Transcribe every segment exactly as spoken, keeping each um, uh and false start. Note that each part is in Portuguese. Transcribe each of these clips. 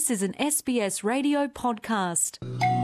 This is an S B S Radio podcast.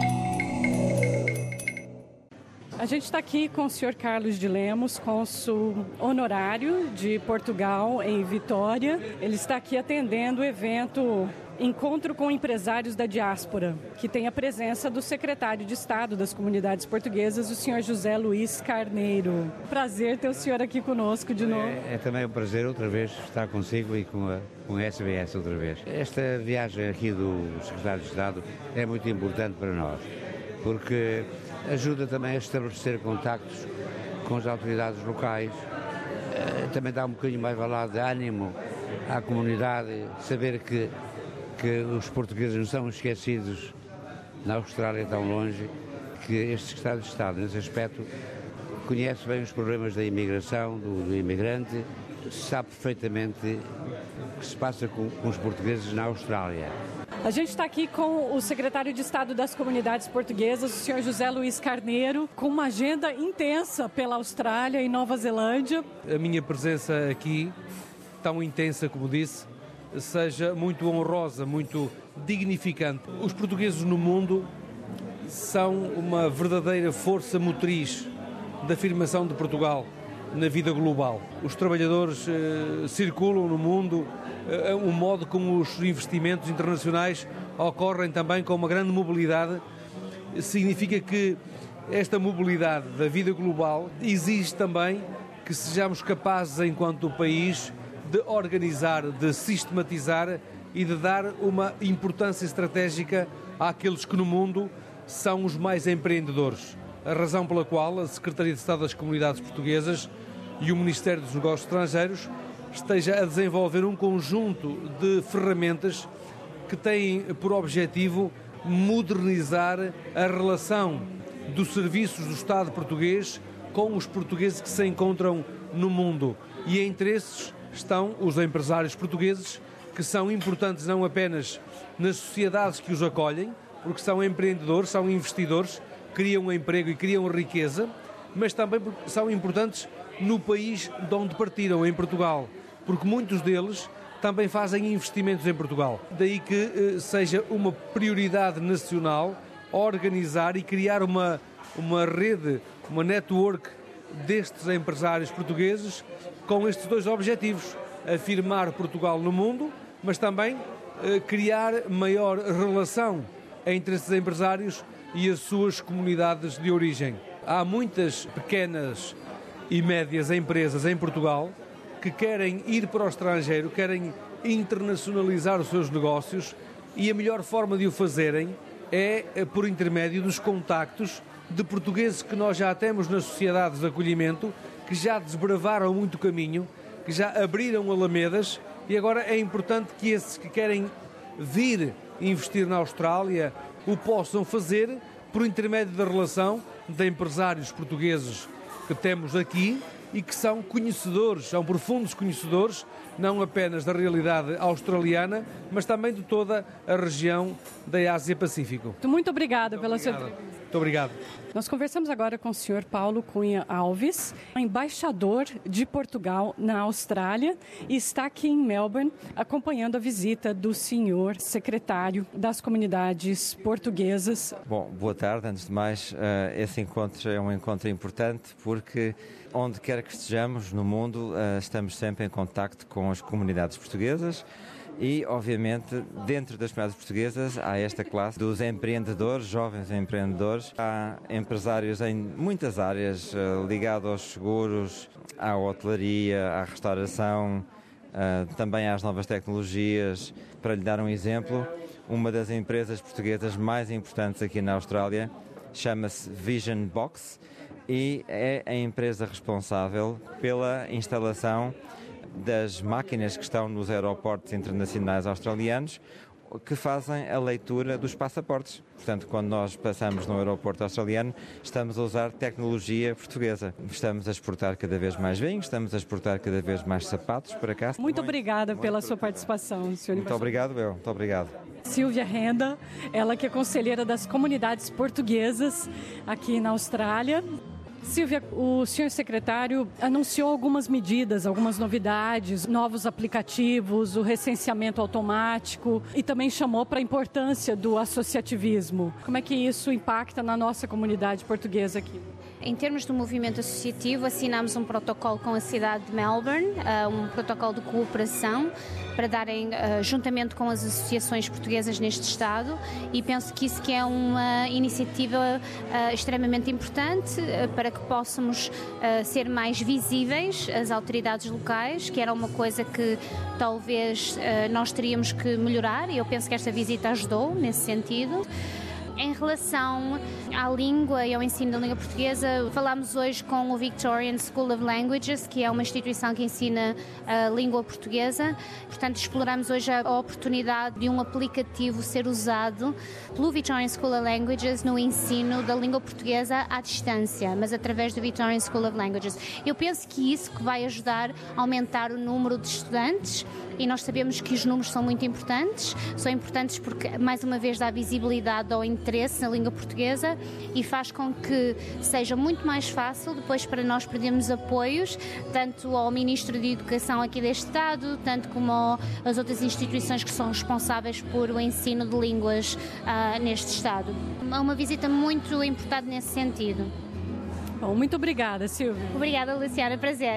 A gente está aqui com o senhor Carlos de Lemos, cônsul honorário de Portugal em Vitória. Ele está aqui atendendo o evento Encontro com Empresários da Diáspora, que tem a presença do secretário de Estado das Comunidades Portuguesas, o senhor José Luís Carneiro. Prazer ter o senhor aqui conosco de novo. É, é também um prazer outra vez estar consigo e com a, com a S B S outra vez. Esta viagem aqui do secretário de Estado é muito importante para nós, porque ajuda também a estabelecer contactos com as autoridades locais, também dá um bocadinho mais valor de ânimo à comunidade, saber que, que os portugueses não são esquecidos na Austrália tão longe, que este secretário de Estado, nesse aspecto, conhece bem os problemas da imigração, do, do imigrante, sabe perfeitamente o que se passa com, com os portugueses na Austrália. A gente está aqui com o secretário de Estado das Comunidades Portuguesas, o senhor José Luís Carneiro, com uma agenda intensa pela Austrália e Nova Zelândia. A minha presença aqui, tão intensa como disse, seja muito honrosa, muito dignificante. Os portugueses no mundo são uma verdadeira força motriz da afirmação de Portugal na vida global. Os trabalhadores eh, circulam no mundo, eh, o modo como os investimentos internacionais ocorrem também com uma grande mobilidade, significa que esta mobilidade da vida global exige também que sejamos capazes, enquanto país, de organizar, de sistematizar e de dar uma importância estratégica àqueles que no mundo são os mais empreendedores. A razão pela qual a Secretaria de Estado das Comunidades Portuguesas e o Ministério dos Negócios Estrangeiros esteja a desenvolver um conjunto de ferramentas que têm por objetivo modernizar a relação dos serviços do Estado português com os portugueses que se encontram no mundo. E entre esses estão os empresários portugueses, que são importantes não apenas nas sociedades que os acolhem, porque são empreendedores, são investidores, criam emprego e criam riqueza, mas também porque são importantes no país de onde partiram, em Portugal, porque muitos deles também fazem investimentos em Portugal. Daí que eh, seja uma prioridade nacional organizar e criar uma, uma rede, uma network destes empresários portugueses com estes dois objetivos: afirmar Portugal no mundo, mas também eh, criar maior relação entre esses empresários e as suas comunidades de origem. Há muitas pequenas e médias empresas em Portugal que querem ir para o estrangeiro, querem internacionalizar os seus negócios, e a melhor forma de o fazerem é por intermédio dos contactos de portugueses que nós já temos nas sociedades de acolhimento, que já desbravaram muito caminho, que já abriram alamedas, e agora é importante que esses que querem vir investir na Austrália o possam fazer por intermédio da relação de empresários portugueses que temos aqui e que são conhecedores, são profundos conhecedores, não apenas da realidade australiana, mas também de toda a região da Ásia-Pacífico. Muito obrigada pela sua Obrigado. entrevista. Muito obrigado. Nós conversamos agora com o senhor Paulo Cunha Alves, embaixador de Portugal na Austrália, e está aqui em Melbourne acompanhando a visita do senhor secretário das Comunidades Portuguesas. Bom, boa tarde. Antes de mais, esse encontro é um encontro importante porque onde quer que estejamos no mundo, estamos sempre em contacto com as comunidades portuguesas. E, obviamente, dentro das comunidades portuguesas há esta classe dos empreendedores, jovens empreendedores. Há empresários em muitas áreas, uh, ligados aos seguros, à hotelaria, à restauração, uh, também às novas tecnologias. Para lhe dar um exemplo, uma das empresas portuguesas mais importantes aqui na Austrália chama-se Vision Box e é a empresa responsável pela instalação das máquinas que estão nos aeroportos internacionais australianos, que fazem a leitura dos passaportes. Portanto, quando nós passamos no aeroporto australiano, estamos a usar tecnologia portuguesa. Estamos a exportar cada vez mais vinhos, estamos a exportar cada vez mais sapatos para cá. Muito, muito obrigada muito pela muito sua participação, senhor. Muito obrigado, eu. Muito obrigado. Silvia Renda, ela que é conselheira das comunidades portuguesas aqui na Austrália. Silvia, o senhor secretário anunciou algumas medidas, algumas novidades, novos aplicativos, o recenseamento automático e também chamou para a importância do associativismo. Como é que isso impacta na nossa comunidade portuguesa aqui? Em termos do movimento associativo, assinámos um protocolo com a cidade de Melbourne, um protocolo de cooperação para darem, juntamente com as associações portuguesas neste estado, e penso que isso que é uma iniciativa extremamente importante para que possamos ser mais visíveis às autoridades locais, que era uma coisa que talvez nós teríamos que melhorar, e eu penso que esta visita ajudou nesse sentido. Em relação à língua e ao ensino da língua portuguesa, falámos hoje com o Victorian School of Languages, que é uma instituição que ensina a língua portuguesa. Portanto, exploramos hoje a oportunidade de um aplicativo ser usado pelo Victorian School of Languages no ensino da língua portuguesa à distância, mas através do Victorian School of Languages. Eu penso que isso que vai ajudar a aumentar o número de estudantes, e nós sabemos que os números são muito importantes. São importantes porque, mais uma vez, dá visibilidade ao interesse na língua portuguesa e faz com que seja muito mais fácil depois para nós pedirmos apoios, tanto ao Ministro de Educação aqui deste Estado, tanto como às outras instituições que são responsáveis por o ensino de línguas uh, neste Estado. É uma visita muito importante nesse sentido. Bom, muito obrigada, Silvia. Obrigada, Luciana. Prazer.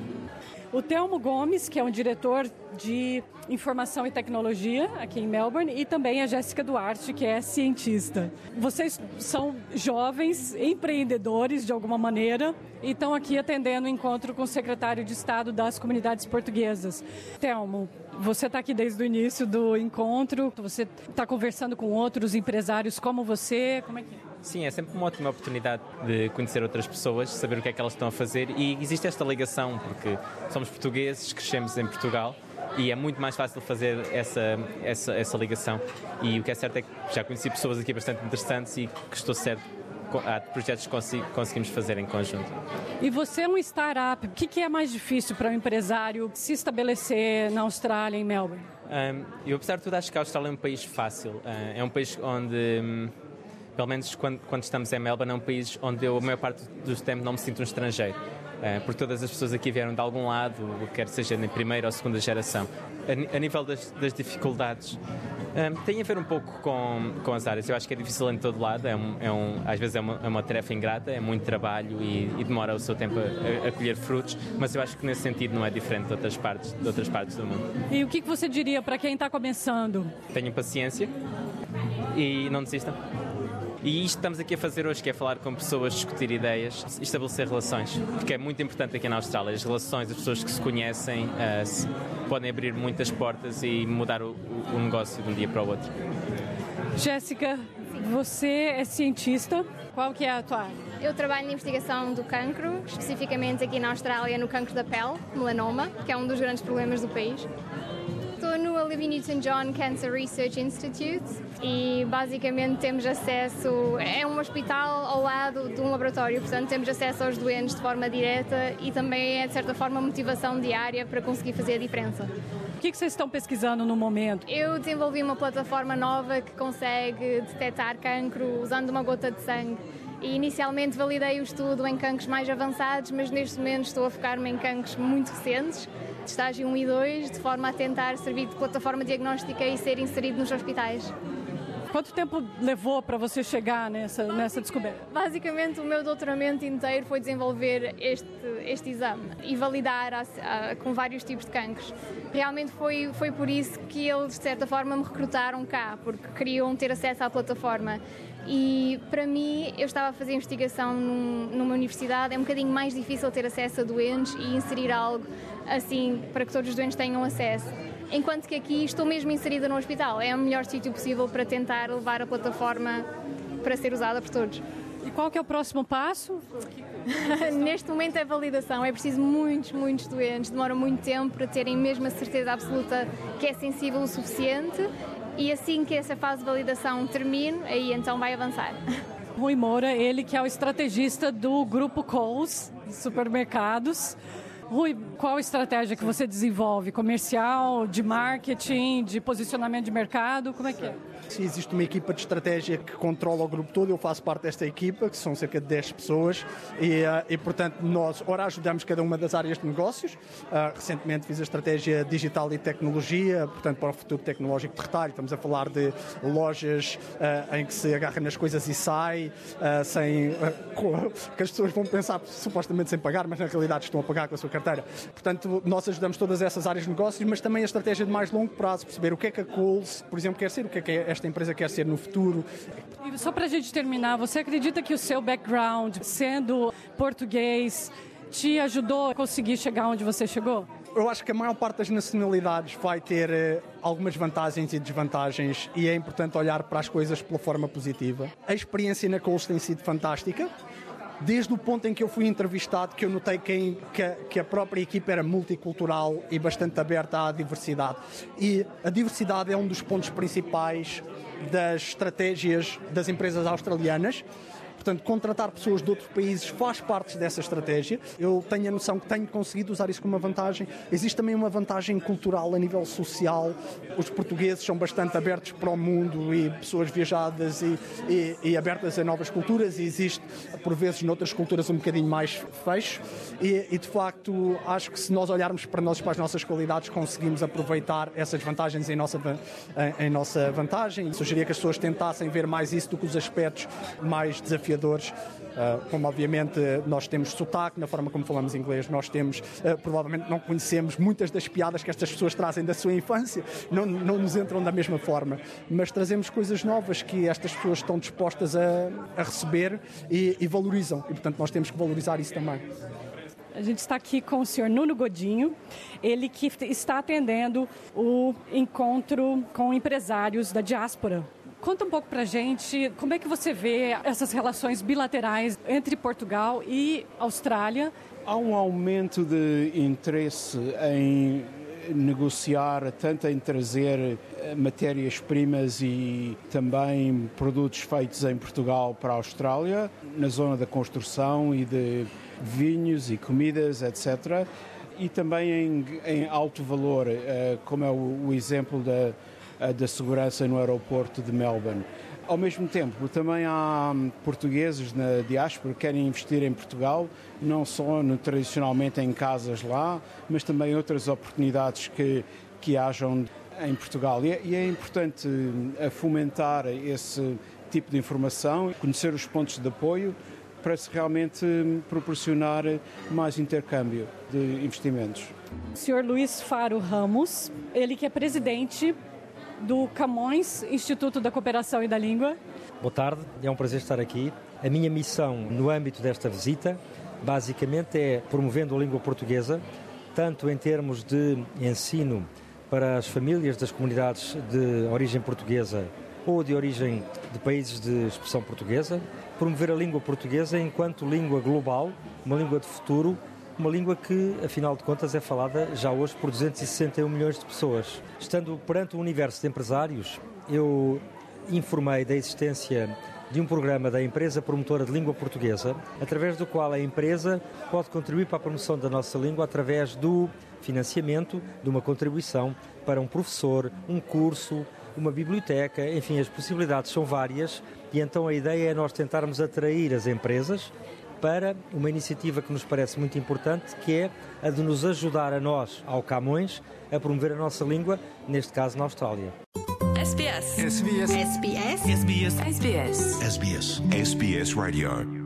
O Telmo Gomes, que é um diretor de informação e tecnologia aqui em Melbourne, e também a Jéssica Duarte, que é cientista. Vocês são jovens empreendedores, de alguma maneira, e estão aqui atendendo o encontro com o secretário de Estado das Comunidades Portuguesas. Telmo, você está aqui desde o início do encontro, você está conversando com outros empresários como você, como é que é? Sim, é sempre uma ótima oportunidade de conhecer outras pessoas, saber o que é que elas estão a fazer, e existe esta ligação, porque somos portugueses, crescemos em Portugal e é muito mais fácil fazer essa, essa, essa ligação. E o que é certo é que já conheci pessoas aqui bastante interessantes e que estou certo há projetos que conseguimos fazer em conjunto. E você é um startup, o que é mais difícil para um empresário se estabelecer na Austrália, em Melbourne? Um, eu, apesar de tudo, acho que a Austrália é um país fácil. Uh, é um país onde... Um, pelo menos quando, quando estamos em Melbourne, é um país onde eu, a maior parte do tempo, não me sinto um estrangeiro. Uh, porque todas as pessoas aqui vieram de algum lado, quer seja na primeira ou segunda geração. A, a nível das, das dificuldades, um, tem a ver um pouco com, com as áreas. Eu acho que é difícil em todo lado, é um, é um, às vezes é uma, é uma tarefa ingrata, é muito trabalho e, e demora o seu tempo a, a colher frutos, mas eu acho que nesse sentido não é diferente de outras partes, de outras partes do mundo. E o que você diria para quem está começando? Tenham paciência e não desistam. E isto que estamos aqui a fazer hoje, que é falar com pessoas, discutir ideias, estabelecer relações, porque é muito importante aqui na Austrália. As relações, as pessoas que se conhecem, uh, se, podem abrir muitas portas e mudar o, o negócio de um dia para o outro. Jéssica, você é cientista, qual que é a tua área? Eu trabalho na investigação do cancro, especificamente aqui na Austrália no cancro da pele, melanoma, que é um dos grandes problemas do país. Estou no Olivia Newton-John Cancer Research Institute e basicamente temos acesso, é um hospital ao lado de um laboratório, portanto temos acesso aos doentes de forma direta e também é de certa forma motivação diária para conseguir fazer a diferença. O que vocês estão pesquisando no momento? Eu desenvolvi uma plataforma nova que consegue detectar cancro usando uma gota de sangue. E inicialmente validei o estudo em cancros mais avançados, mas neste momento estou a focar-me em cancros muito recentes, de estágio um e dois, de forma a tentar servir de plataforma diagnóstica e ser inserido nos hospitais. Quanto tempo levou para você chegar nessa, nessa descoberta? Basicamente, o meu doutoramento inteiro foi desenvolver este, este exame e validar a, a, com vários tipos de cancros. Realmente foi, foi por isso que eles, de certa forma, me recrutaram cá, porque queriam ter acesso à plataforma. E, para mim, eu estava a fazer investigação num, numa universidade, é um bocadinho mais difícil ter acesso a doentes e inserir algo assim para que todos os doentes tenham acesso. Enquanto que aqui estou mesmo inserida no hospital. É o melhor sítio possível para tentar levar a plataforma para ser usada por todos. E qual que é o próximo passo? Neste momento é validação. É preciso muitos, muitos doentes. Demora muito tempo para terem mesmo a certeza absoluta que é sensível o suficiente. E assim que essa fase de validação termine, aí então vai avançar. Rui Moura, ele que é o estrategista do Grupo Coles, supermercados. Rui, qual a estratégia que você desenvolve? Comercial, de marketing, de posicionamento de mercado? Como é que é? Sim, existe uma equipa de estratégia que controla o grupo todo. Eu faço parte desta equipa, que são cerca de dez pessoas, e, e portanto, nós ora ajudamos cada uma das áreas de negócios. Uh, recentemente fiz a estratégia digital e tecnologia, portanto, para o futuro tecnológico de retalho. Estamos a falar de lojas uh, em que se agarra nas coisas e sai, uh, sem, uh, que as pessoas vão pensar supostamente sem pagar, mas na realidade estão a pagar com a sua carteira. Portanto, nós ajudamos todas essas áreas de negócios, mas também a estratégia de mais longo prazo, perceber o que é que a Coles, por exemplo, quer ser, o que é que esta empresa quer ser no futuro. E só para a gente terminar, você acredita que o seu background, sendo português, te ajudou a conseguir chegar onde você chegou? Eu acho que a maior parte das nacionalidades vai ter uh, algumas vantagens e desvantagens, e é importante olhar para as coisas pela forma positiva. A experiência na Coles tem sido fantástica. Desde o ponto em que eu fui entrevistado, que eu notei que, que, que a própria equipa era multicultural e bastante aberta à diversidade. E a diversidade é um dos pontos principais das estratégias das empresas australianas. Portanto, contratar pessoas de outros países faz parte dessa estratégia. Eu tenho a noção que tenho conseguido usar isso como uma vantagem. Existe também uma vantagem cultural a nível social. Os portugueses são bastante abertos para o mundo e pessoas viajadas e, e, e abertas a novas culturas. E existe, por vezes, noutras culturas um bocadinho mais fecho. E, e, de facto, acho que se nós olharmos para nós, para as nossas qualidades, conseguimos aproveitar essas vantagens em nossa, em, em nossa vantagem. E sugeria que as pessoas tentassem ver mais isso do que os aspectos mais desafiadores. Uh, como obviamente nós temos sotaque na forma como falamos inglês, nós temos, uh, provavelmente não conhecemos muitas das piadas que estas pessoas trazem da sua infância, não, não nos entram da mesma forma, mas trazemos coisas novas que estas pessoas estão dispostas a, a receber e, e valorizam, e portanto nós temos que valorizar isso também. A gente está aqui com o senhor Nuno Godinho, ele que está atendendo o encontro com empresários da diáspora. Conta um pouco pra gente como é que você vê essas relações bilaterais entre Portugal e Austrália. Há um aumento de interesse em negociar, tanto em trazer matérias-primas e também produtos feitos em Portugal para a Austrália, na zona da construção e de vinhos e comidas, etcétera. E também em, em alto valor, como é o, o exemplo da da segurança no aeroporto de Melbourne. Ao mesmo tempo, também há portugueses na diáspora que querem investir em Portugal, não só no, tradicionalmente em casas lá, mas também outras oportunidades que, que hajam em Portugal. E é, e é importante fomentar esse tipo de informação, conhecer os pontos de apoio, para se realmente proporcionar mais intercâmbio de investimentos. O senhor Luís Faro Ramos, ele que é presidente do Camões, Instituto da Cooperação e da Língua. Boa tarde, é um prazer estar aqui. A minha missão no âmbito desta visita, basicamente, é promovendo a língua portuguesa, tanto em termos de ensino para as famílias das comunidades de origem portuguesa ou de origem de países de expressão portuguesa, promover a língua portuguesa enquanto língua global, uma língua de futuro, uma língua que, afinal de contas, é falada já hoje por duzentos e sessenta e um milhões de pessoas. Estando perante o universo de empresários, eu informei da existência de um programa da empresa promotora de língua portuguesa, através do qual a empresa pode contribuir para a promoção da nossa língua através do financiamento de uma contribuição para um professor, um curso, uma biblioteca, enfim, as possibilidades são várias e então a ideia é nós tentarmos atrair as empresas para uma iniciativa que nos parece muito importante, que é a de nos ajudar a nós, ao Camões, a promover a nossa língua, neste caso na Austrália. S B S. S B S. S B S. S B S. S B S. S B S. S B S Radio.